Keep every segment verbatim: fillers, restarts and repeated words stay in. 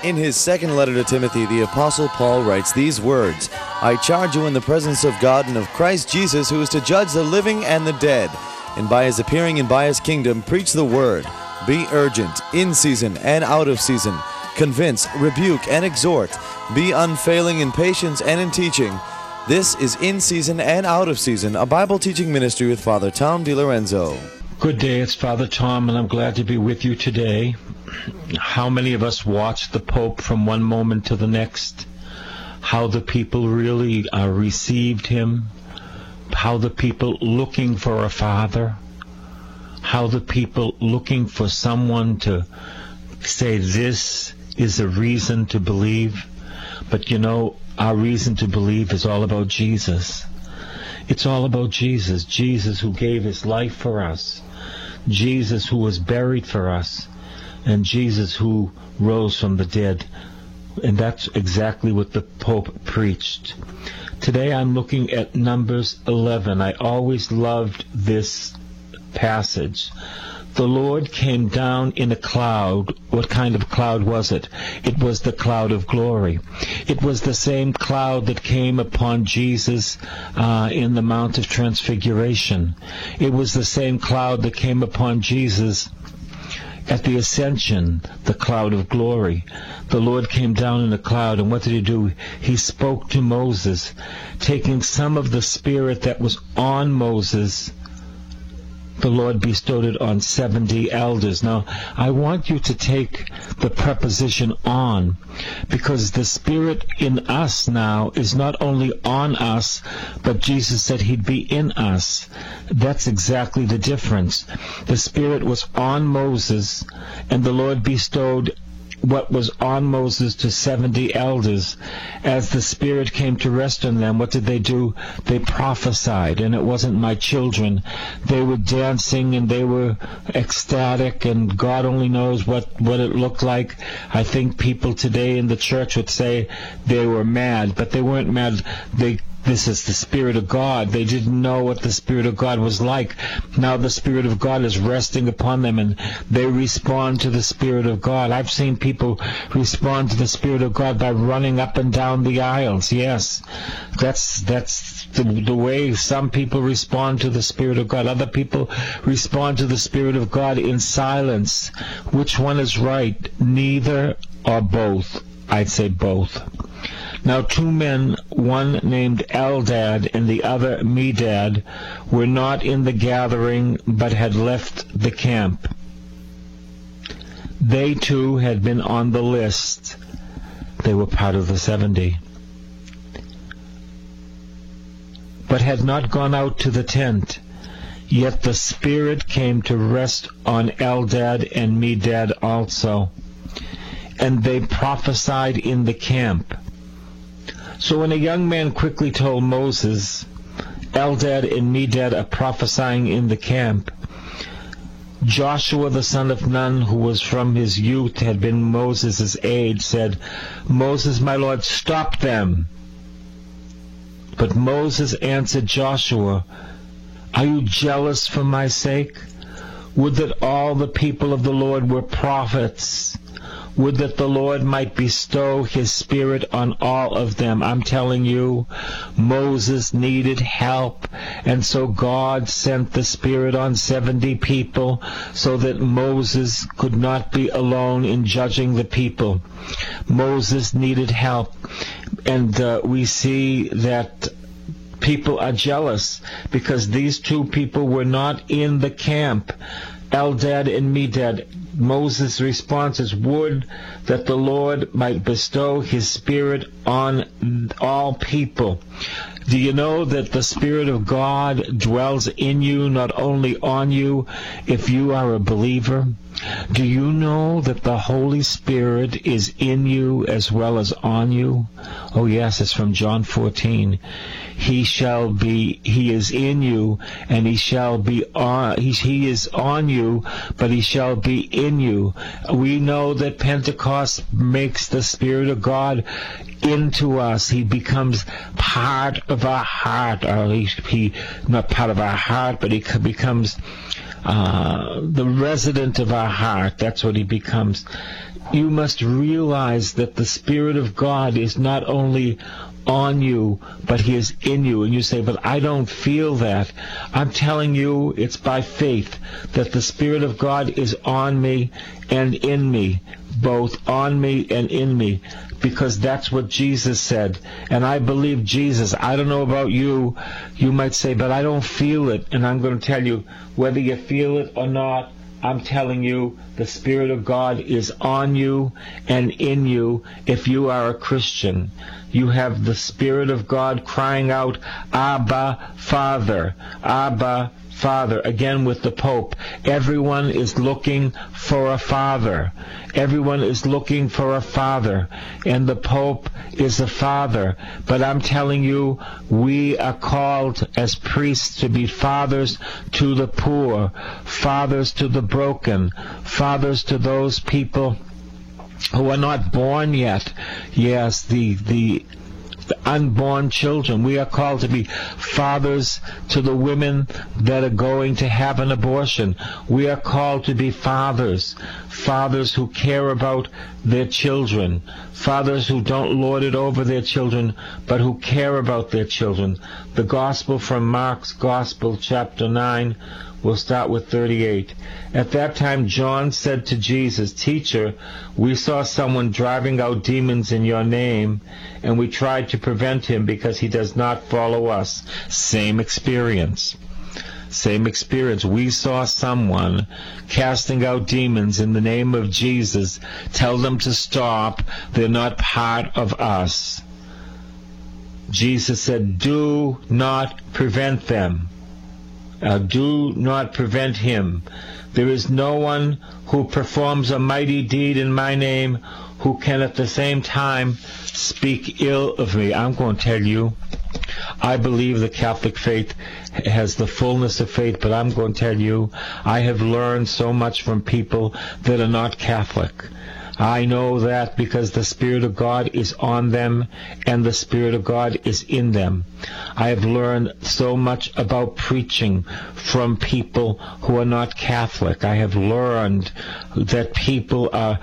In his second letter to Timothy, the Apostle Paul writes these words, "I charge you in the presence of God and of Christ Jesus, who is to judge the living and the dead, and by his appearing and by his kingdom, preach the word. Be urgent, in season and out of season. Convince, rebuke, and exhort. Be unfailing in patience and in teaching." This is In Season and Out of Season, a Bible teaching ministry with Father Tom DiLorenzo. Good day, it's Father Tom, and I'm glad to be with you today. How many of us watch the Pope from one moment to the next? How the people really uh, received him? How the people looking for a father? How the people looking for someone to say this is a reason to believe? But you know, our reason to believe is all about Jesus. It's all about Jesus. Jesus who gave his life for us. Jesus who was buried for us. And Jesus who rose from the dead. And that's exactly what the Pope preached. Today I'm looking at Numbers eleven. I always loved this passage. The Lord came down in a cloud. What kind of cloud was it? It was the cloud of glory. It was the same cloud that came upon Jesus uh, in the Mount of Transfiguration. It was the same cloud that came upon Jesus at the ascension, the cloud of glory. The Lord came down in a cloud, and what did he do? He spoke to Moses, taking some of the Spirit that was on Moses. The Lord bestowed it on seventy elders. Now, I want you to take the preposition on, because the Spirit in us now is not only on us, but Jesus said he'd be in us. That's exactly the difference. The Spirit was on Moses, and the Lord bestowed what was on Moses to seventy elders. As the Spirit came to rest on them, what did they do? They prophesied, and it wasn't my children. They were dancing, and they were ecstatic, and God only knows what, what it looked like. I think people today in the church would say they were mad, but they weren't mad. They This is the Spirit of God. They didn't know what the Spirit of God was like. Now the Spirit of God is resting upon them, and they respond to the Spirit of God. I've seen people respond to the Spirit of God by running up and down the aisles. Yes, that's that's the, the way some people respond to the Spirit of God. Other people respond to the Spirit of God in silence. Which one is right? Neither or both? I'd say both. Now two men, one named Eldad and the other Medad, were not in the gathering, but had left the camp. They too had been on the list. They were part of the seventy, but had not gone out to the tent. Yet the Spirit came to rest on Eldad and Medad also, and they prophesied in the camp. So when a young man quickly told Moses, Eldad and Medad are prophesying in the camp, Joshua the son of Nun, who was from his youth, had been Moses' age, said, "Moses, my Lord, stop them." But Moses answered Joshua, "Are you jealous for my sake? Would that all the people of the Lord were prophets. Would that the Lord might bestow his Spirit on all of them." I'm telling you, Moses needed help, and so God sent the Spirit on seventy people so that Moses could not be alone in judging the people. Moses needed help, and uh, we see that people are jealous because these two people were not in the camp. Eldad and Medad. Moses' response is, "Would that the Lord might bestow his Spirit on all people." Do you know that the Spirit of God dwells in you, not only on you, if you are a believer? Do you know that the Holy Spirit is in you as well as on you? Oh yes, it's from John fourteen. He shall be, he is in you, and he shall be on, he, he is on you, but he shall be in you. We know that Pentecost makes the Spirit of God into us. He becomes part of our heart, or at least he, not part of our heart, but he becomes uh, the resident of our heart. That's what he becomes. You must realize that the Spirit of God is not only on you, but he is in you. And you say, but I don't feel that. I'm telling you, it's by faith that the Spirit of God is on me and in me, both on me and in me, because that's what Jesus said. And I believe Jesus. I don't know about you. You might say, but I don't feel it. And I'm going to tell you, whether you feel it or not, I'm telling you, the Spirit of God is on you and in you if you are a Christian. You have the Spirit of God crying out, Abba, Father, Abba, Father. Again with the Pope. Everyone is looking for a father. Everyone is looking for a father. And the Pope is a father. But I'm telling you, we are called as priests to be fathers to the poor, fathers to the broken, fathers to those people who are not born yet. Yes, the the The unborn children. We are called to be fathers to the women that are going to have an abortion. We are called to be fathers, fathers who care about their children, fathers who don't lord it over their children, but who care about their children. The Gospel from Mark's Gospel, chapter nine, we'll start with thirty-eight. At that time, John said to Jesus, Teacher, we saw someone driving out demons in your name, and we tried to prevent him because he does not follow us. Same experience. Same experience. We saw someone casting out demons in the name of Jesus. Tell them to stop. They're not part of us. Jesus said, do not prevent them. Uh, do not prevent him. There is no one who performs a mighty deed in my name who can at the same time speak ill of me. I'm going to tell you, I believe the Catholic faith has the fullness of faith, but I'm going to tell you, I have learned so much from people that are not Catholic. I know that because the Spirit of God is on them and the Spirit of God is in them. I have learned so much about preaching from people who are not Catholic. I have learned that people are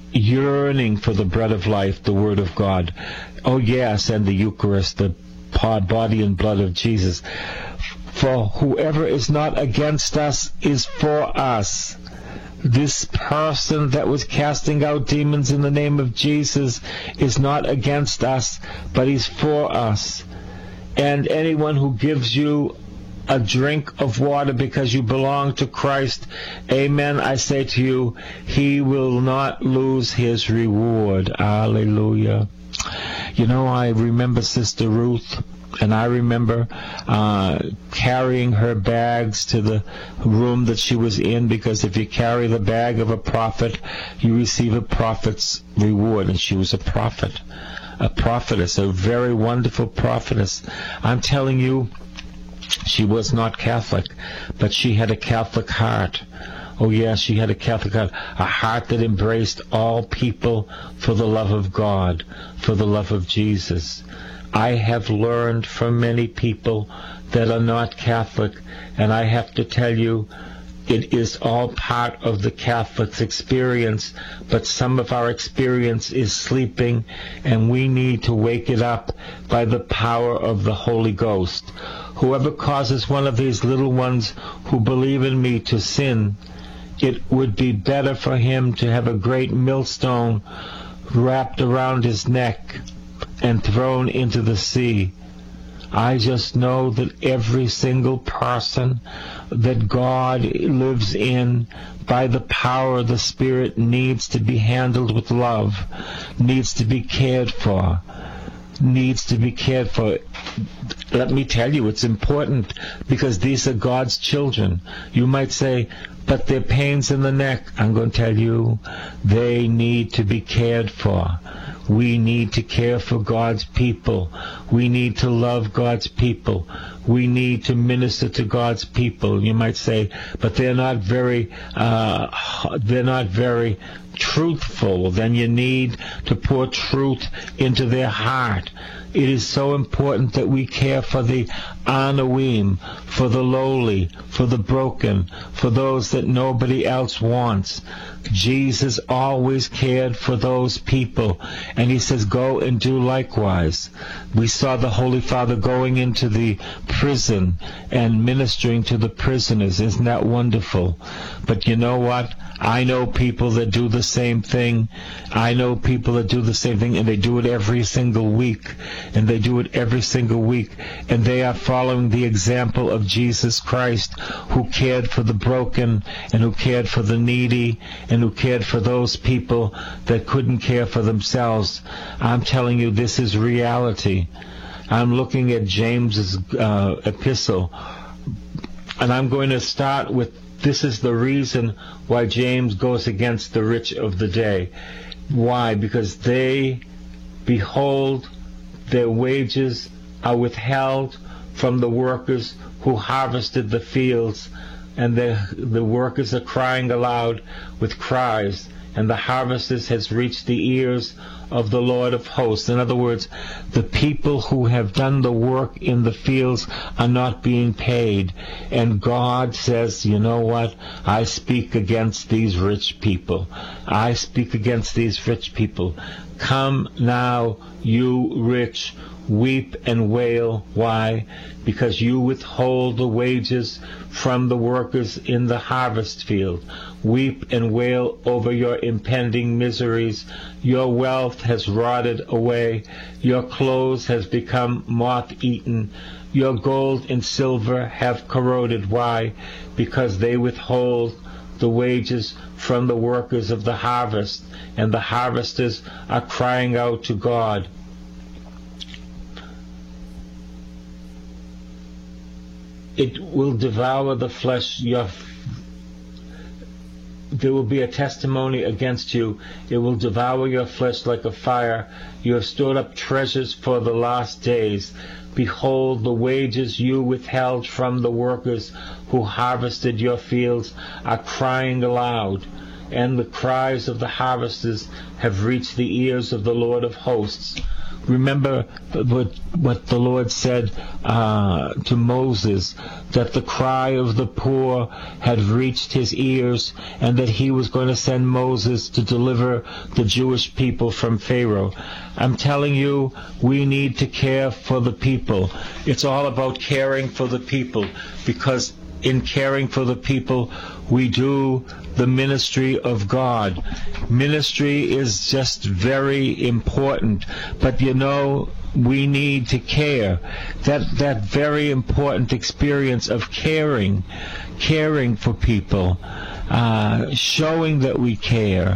yearning for the bread of life, the Word of God. Oh yes, and the Eucharist, the body and blood of Jesus. For whoever is not against us is for us. This person that was casting out demons in the name of Jesus is not against us, but he's for us. And anyone who gives you a drink of water because you belong to Christ, amen, I say to you, he will not lose his reward. Hallelujah. You know, I remember Sister Ruth. And I remember uh, carrying her bags to the room that she was in, because if you carry the bag of a prophet, you receive a prophet's reward. And she was a prophet, a prophetess, a very wonderful prophetess. I'm telling you, she was not Catholic, but she had a Catholic heart. Oh yes, she had a Catholic heart, a heart that embraced all people for the love of God, for the love of Jesus. I have learned from many people that are not Catholic, and I have to tell you, it is all part of the Catholic's experience, but some of our experience is sleeping, and we need to wake it up by the power of the Holy Ghost. Whoever causes one of these little ones who believe in me to sin, it would be better for him to have a great millstone wrapped around his neck and thrown into the sea. I just know that every single person that God lives in by the power of the Spirit needs to be handled with love, needs to be cared for, needs to be cared for. Let me tell you, it's important because these are God's children. You might say, but they're pains in the neck. I'm going to tell you, they need to be cared for. We need to care for God's people. We need to love God's people. we need to minister to God's people. You might say, but they're not very, uh, they're not very truthful. Then you need to pour truth into their heart. It is so important that we care for the Anoim, for the lowly, for the broken, for those that nobody else wants. Jesus always cared for those people, and he says, go and do likewise. We saw the Holy Father going into the prison and ministering to the prisoners. Isn't that wonderful? But you know what? I know people that do the same thing. I know people that do the same thing, and they do it every single week. And they do it every single week. And they are following the example of Jesus Christ, who cared for the broken, and who cared for the needy, and who cared for those people that couldn't care for themselves. I'm telling you, this is reality. I'm looking at James's uh, epistle, and I'm going to start with, this is the reason why James goes against the rich of the day. Why? Because they, behold, their wages are withheld from the workers who harvested the fields, and the, the workers are crying aloud with cries, and the harvesters has reached the ears of the Lord of hosts. In other words, the people who have done the work in the fields are not being paid. And God says, you know what? I speak against these rich people. I speak against these rich people. Come now, you rich, weep and wail. Why? Because you withhold the wages from the workers in the harvest field. Weep and wail over your impending miseries. Your wealth has rotted away. Your clothes has become moth-eaten. Your gold and silver have corroded. Why? Because they withhold the wages from the workers of the harvest, and the harvesters are crying out to God. It will devour the flesh. Your, there will be a testimony against you. It will devour your flesh like a fire. You have stored up treasures for the last days. Behold, the wages you withheld from the workers who harvested your fields are crying aloud, and the cries of the harvesters have reached the ears of the Lord of hosts. Remember what, what the Lord said uh, to Moses, that the cry of the poor had reached his ears, and that he was going to send Moses to deliver the Jewish people from Pharaoh. I'm telling you, we need to care for the people. It's all about caring for the people, because in caring for the people, we do the ministry of God. Ministry is just very important, but you know, we need to care. That that very important experience of caring, caring for people, uh, showing that we care.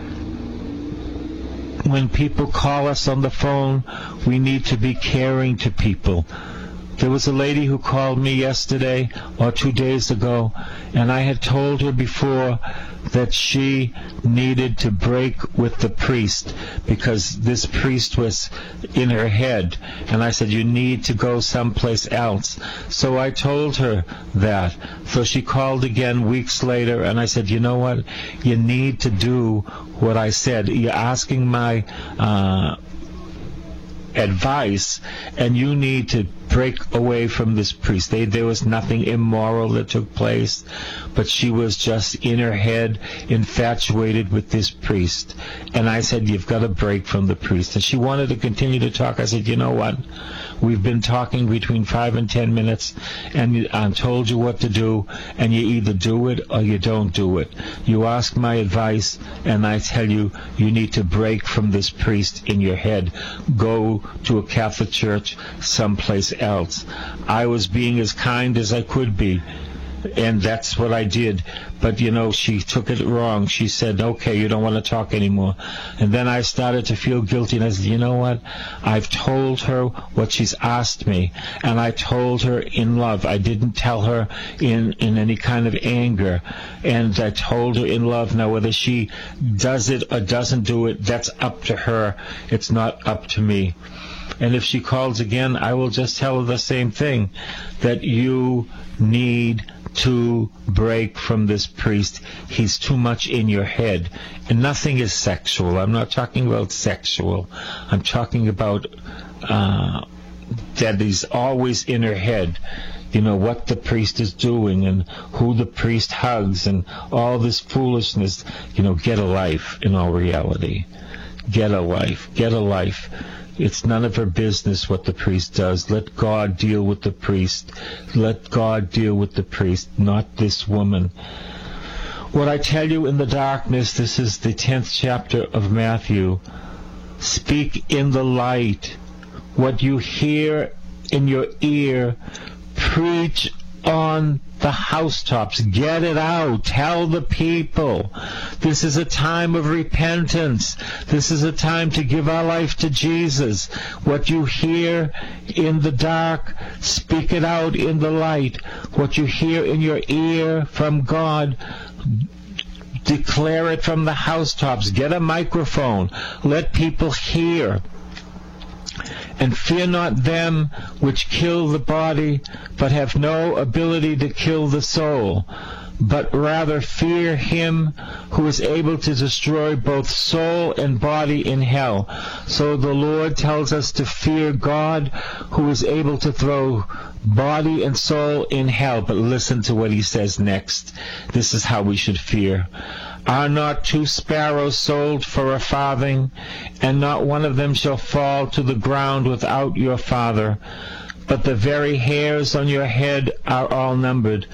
When people call us on the phone, we need to be caring to people. There was a lady who called me yesterday or two days ago, and I had told her before that she needed to break with the priest because this priest was in her head. And I said, you need to go someplace else. So I told her that. So she called again weeks later, and I said, you know what? You need to do what I said. You're asking my uh, advice, and you need to break away from this priest. They, there was nothing immoral that took place, but she was just in her head infatuated with this priest. And I said, you've got to break from the priest. And she wanted to continue to talk. I said, you know what? We've been talking between five and ten minutes, and I told you what to do, and you either do it or you don't do it. You ask my advice, and I tell you, you need to break from this priest in your head. Go to a Catholic church someplace else. I was being as kind as I could be, and that's what I did. But, you know, she took it wrong. She said, okay, you don't want to talk anymore. And then I started to feel guilty, and I said, you know what? I've told her what she's asked me, and I told her in love. I didn't tell her in, in any kind of anger, and I told her in love. Now, whether she does it or doesn't do it, that's up to her. It's not up to me. And if she calls again, I will just tell her the same thing, that you need to break from this priest. He's too much in your head. And nothing is sexual. I'm not talking about sexual. I'm talking about uh, that he's always in her head. You know, what the priest is doing and who the priest hugs and all this foolishness. You know, get a life in all reality. Get a life. Get a life. It's none of her business what the priest does. Let God deal with the priest. Let God deal with the priest, not this woman. What I tell you in the darkness, this is the tenth chapter of Matthew. Speak in the light. What you hear in your ear, preach on the housetops. Get it out. Tell the people. This is a time of repentance. This is a time to give our life to Jesus. What you hear in the dark, speak it out in the light. What you hear in your ear from God, declare it from the housetops. Get a microphone. Let people hear. And fear not them which kill the body, but have no ability to kill the soul, but rather fear him who is able to destroy both soul and body in hell. So the Lord tells us to fear God, who is able to throw body and soul in hell. But listen to what he says next. This is how we should fear. Are not two sparrows sold for a farthing, and not one of them shall fall to the ground without your Father? But the very hairs on your head are all numbered.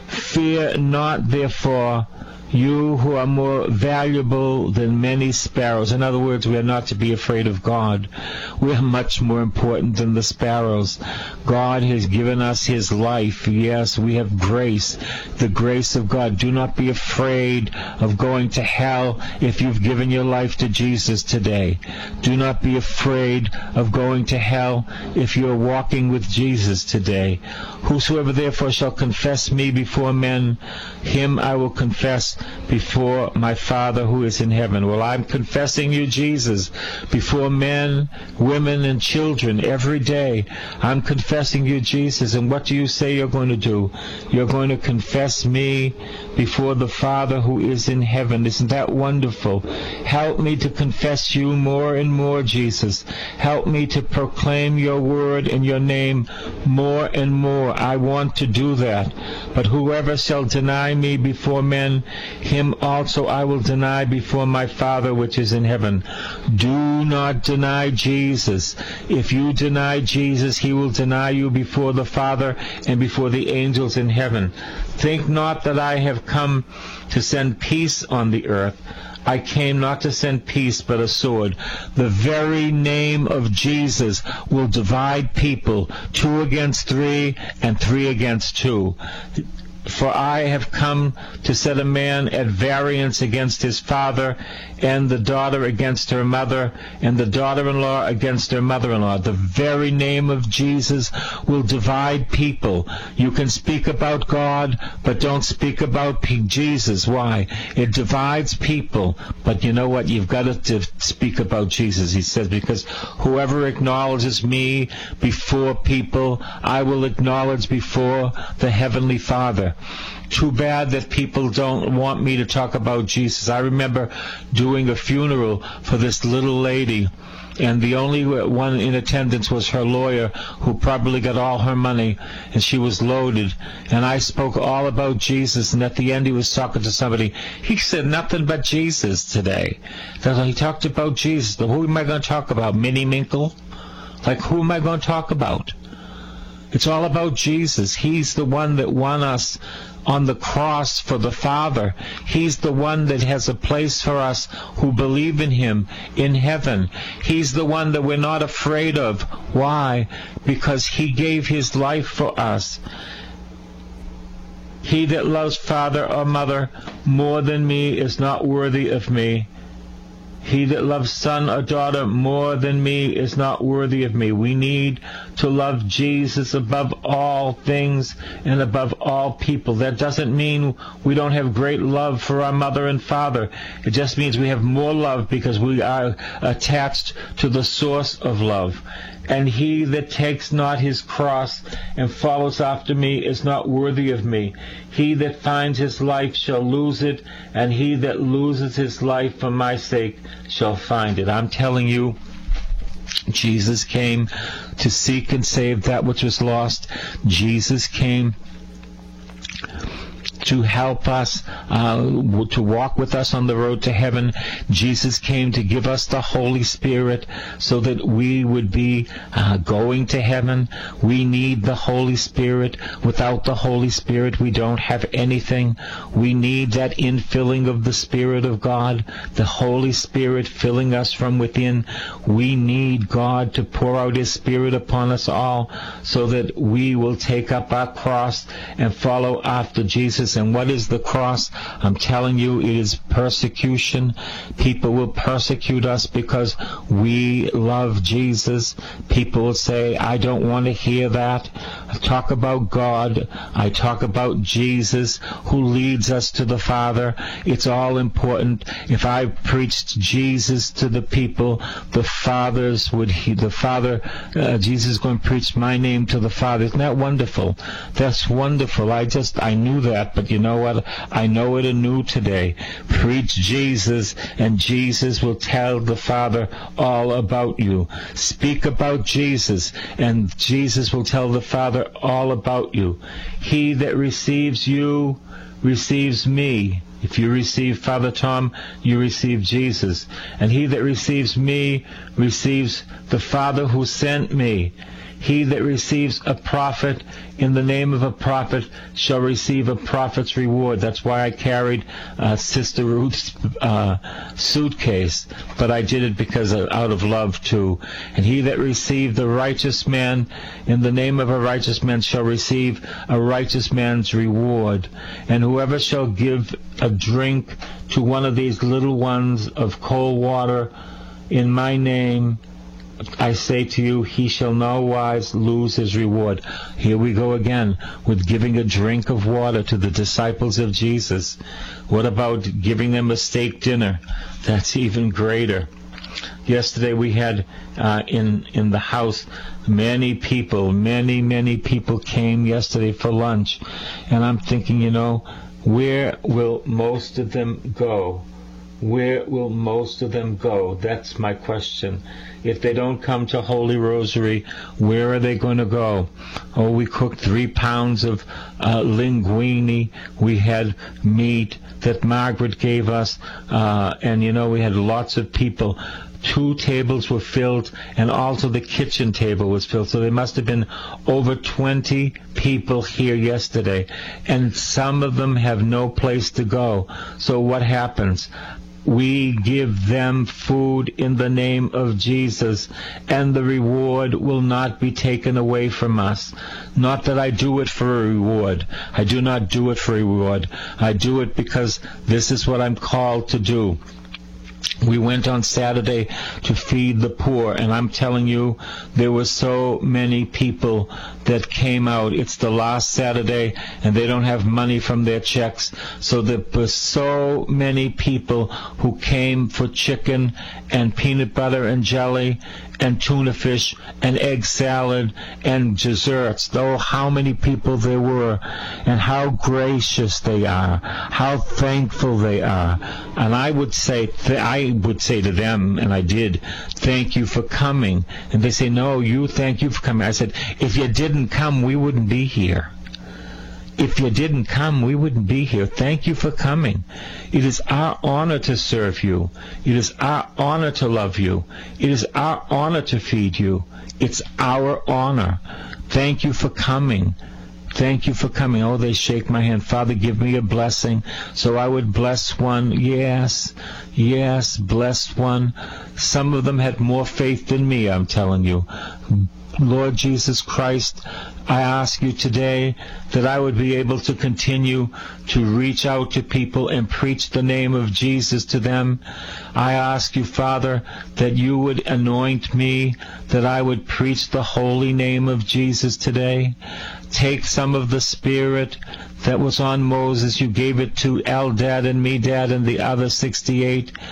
Fear not, therefore, you who are more valuable than many sparrows. In other words, we are not to be afraid of God. We are much more important than the sparrows. God has given us his life. Yes, we have grace, the grace of God. Do not be afraid of going to hell if you've given your life to Jesus today. Do not be afraid of going to hell if you're walking with Jesus today. Whosoever therefore shall confess me before men, him I will confess before my Father who is in heaven. Well, I'm confessing you, Jesus, before men, women, and children every day. I'm confessing you, Jesus. And what do you say you're going to do? You're going to confess me before the Father who is in heaven. Isn't that wonderful? Help me to confess you more and more, Jesus. Help me to proclaim your word and your name more and more. I want to do that. But whoever shall deny me before men, him also I will deny before my Father which is in heaven. Do not deny Jesus. If you deny Jesus, he will deny you before the Father and before the angels in heaven. Think not that I have come to send peace on the earth. I came not to send peace, but a sword. The very name of Jesus will divide people, two against three and three against two. For I have come to set a man at variance against his father, and the daughter against her mother, and the daughter-in-law against her mother-in-law. The very name of Jesus will divide people. You can speak about God, but don't speak about Jesus. Why? It divides people. But you know what? You've got to speak about Jesus. He says, because whoever acknowledges me before people, I will acknowledge before the Heavenly Father. Too bad that people don't want me to talk about Jesus. I remember doing a funeral for this little lady, and the only one in attendance was her lawyer, who probably got all her money, and she was loaded. And I spoke all about Jesus, and at the end he was talking to somebody. He said nothing but Jesus today. He talked about Jesus. Who am I going to talk about? Minnie Minkle? Like, who am I going to talk about? It's all about Jesus. He's the one that won us on the cross for the Father. He's the one that has a place for us who believe in him in heaven. He's the one that we're not afraid of. Why? Because he gave his life for us. He that loves father or mother more than me is not worthy of me. He that loves son or daughter more than me is not worthy of me. We need to love Jesus above all things and above all people. That doesn't mean we don't have great love for our mother and father. It just means we have more love because we are attached to the source of love. And he that takes not his cross and follows after me is not worthy of me. He that finds his life shall lose it, and he that loses his life for my sake shall find it. I'm telling you, Jesus came to seek and save that which was lost. Jesus came to help us, uh, to walk with us on the road to heaven. Jesus came to give us the Holy Spirit so that we would be uh, going to heaven. We need the Holy Spirit. Without the Holy Spirit, we don't have anything. We need that infilling of the Spirit of God, the Holy Spirit filling us from within. We need God to pour out His Spirit upon us all so that we will take up our cross and follow after Jesus. And what is the cross? I'm telling you, it is persecution. People will persecute us because we love Jesus. People will say, I don't want to hear that. I talk about God. I talk about Jesus who leads us to the Father. It's all important. If I preached Jesus to the people, the fathers would hear. The Father, uh, Jesus is going to preach my name to the Father. Isn't that wonderful? That's wonderful. I just, I knew that, but you know what? I know it anew today. Preach Jesus, and Jesus will tell the Father all about you. Speak about Jesus, and Jesus will tell the Father all about you. He that receives you receives me. If you receive Father Tom, you receive Jesus. And he that receives me receives the Father who sent me. He that receives a prophet in the name of a prophet shall receive a prophet's reward. That's why I carried uh, Sister Ruth's uh, suitcase, but I did it because of, out of love too. And he that received the righteous man in the name of a righteous man shall receive a righteous man's reward. And whoever shall give a drink to one of these little ones of cold water in my name, I say to you, he shall no wise lose his reward. Here we go again with giving a drink of water to the disciples of Jesus. What about giving them a steak dinner? That's even greater. Yesterday we had uh, in in the house many people, many, many people came yesterday for lunch. And I'm thinking, you know, where will most of them go? Where will most of them go? That's my question. If they don't come to Holy Rosary, where are they going to go? Oh, we cooked three pounds of uh, linguine. We had meat that Margaret gave us. Uh, and, you know, we had lots of people. Two tables were filled, and also the kitchen table was filled. So there must have been over twenty people here yesterday. And some of them have no place to go. So what happens? We give them food in the name of Jesus, and the reward will not be taken away from us. Not that I do it for a reward. I do not do it for a reward. I do it because this is what I'm called to do. We went on Saturday to feed the poor, and I'm telling you, there were so many people that came out. It's the last Saturday, and they don't have money from their checks. So there were so many people who came for chicken and peanut butter and jelly and tuna fish and egg salad and desserts. Oh, how many people there were, and how gracious they are, how thankful they are. And I would say, th- I would say to them, and I did, thank you for coming. And they say, no, you thank you for coming. I said, if you didn't come, we wouldn't be here. If you didn't come, we wouldn't be here. Thank you for coming. It is our honor to serve you. It is our honor to love you. It is our honor to feed you. It's our honor. Thank you for coming. Thank you for coming. Oh, they shake my hand. Father, give me a blessing. So I would bless one. Yes, yes, bless one. Some of them had more faith than me, I'm telling you. Lord Jesus Christ, I ask you today that I would be able to continue to reach out to people and preach the name of Jesus to them. I ask you, Father, that you would anoint me, that I would preach the holy name of Jesus today. Take some of the Spirit that was on Moses. You gave it to Eldad and Medad and the other sixty-eight.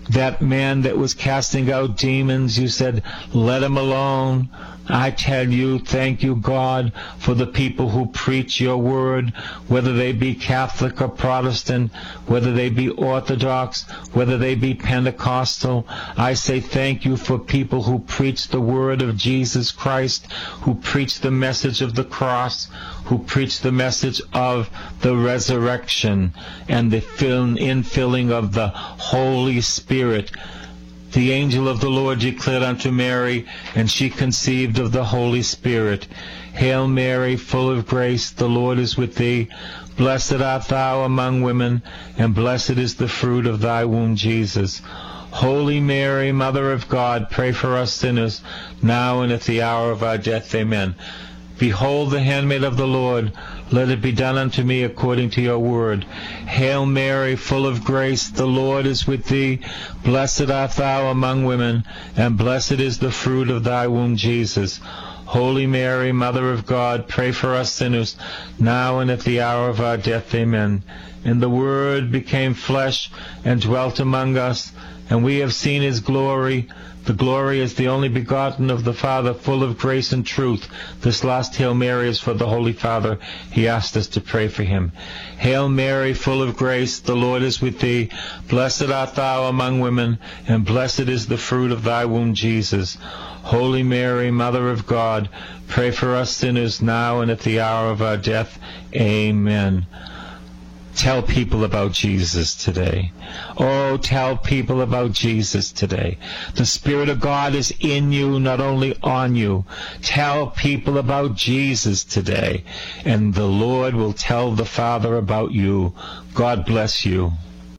That man that was casting out demons, you said, let him alone. I tell you, thank you, God, for the people who preach your word, whether they be Catholic or Protestant, whether they be Orthodox, whether they be Pentecostal. I say thank you for people who preach the word of Jesus Christ, who preach the message of the cross, who preach the message of the resurrection and the fill- infilling of the Holy Spirit. The angel of the Lord declared unto Mary, and she conceived of the Holy Spirit. Hail Mary, full of grace, the Lord is with thee. Blessed art thou among women, and blessed is the fruit of thy womb, Jesus. Holy Mary, Mother of God, pray for us sinners, now and at the hour of our death. Amen. Behold the handmaid of the Lord. Let it be done unto me according to your word. Hail Mary, full of grace, the Lord is with thee. Blessed art thou among women, and blessed is the fruit of thy womb, Jesus. Holy Mary, Mother of God, pray for us sinners, now and at the hour of our death. Amen. And the Word became flesh and dwelt among us, and we have seen his glory. The glory is the only begotten of the Father, full of grace and truth. This last Hail Mary is for the Holy Father. He asked us to pray for him. Hail Mary, full of grace, the Lord is with thee. Blessed art thou among women, and blessed is the fruit of thy womb, Jesus. Holy Mary, Mother of God, pray for us sinners now and at the hour of our death. Amen. Tell people about Jesus today. Oh, tell people about Jesus today. The Spirit of God is in you, not only on you. Tell people about Jesus today, and the Lord will tell the Father about you. God bless you.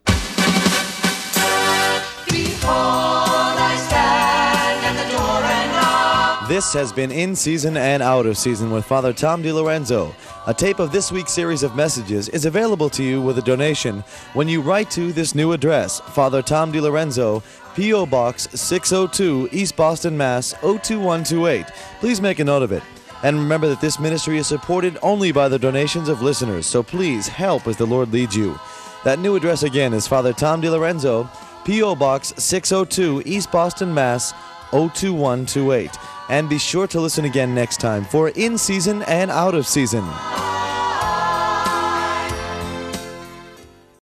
This has been In Season and Out of Season with Father Tom DiLorenzo. A tape of this week's series of messages is available to you with a donation when you write to this new address, Father Tom DiLorenzo, P O. Box six oh two, East Boston, Mass. oh two one two eight. Please make a note of it. And remember that this ministry is supported only by the donations of listeners, so please help as the Lord leads you. That new address again is Father Tom DiLorenzo, P O. Box six oh two, East Boston, Mass. oh two one two eight. And be sure to listen again next time for In Season and Out of Season.